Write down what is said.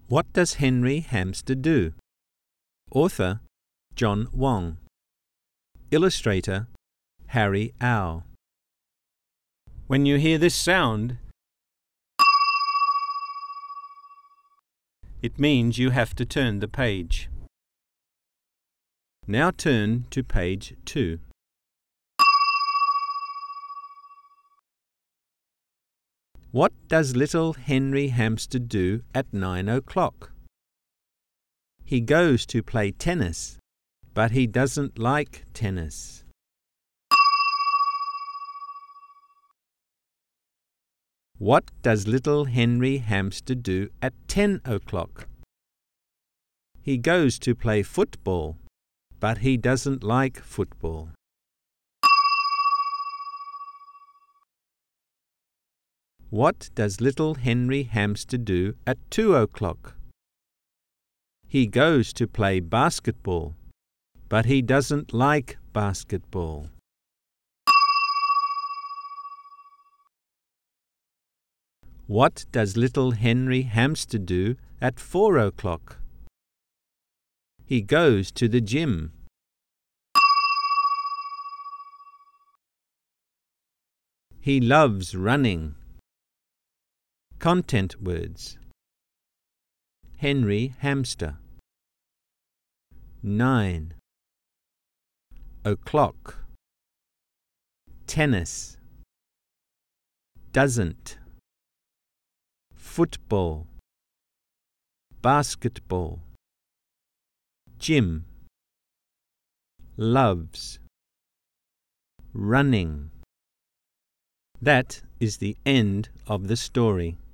What does Henry Hamster do? Author John Wong. Illustrator Harry Au. When you hear this sound, it means you have to turn the page. Now turn to page 2. What does little Henry Hamster do at 9 o'clock? He goes to play tennis, but he doesn't like tennis. What does little Henry Hamster do at 10 o'clock? He goes to play football, but he doesn't like football. What does little Henry Hamster do at 2 o'clock? He goes to play basketball, but he doesn't like basketball. What does little Henry Hamster do at 4 o'clock? He goes to the gym. He loves running. Content words: Henry Hamster. 9 o'clock. Tennis. Doesn't. Football. Basketball. Gym. Loves. Running. That is the end of the story.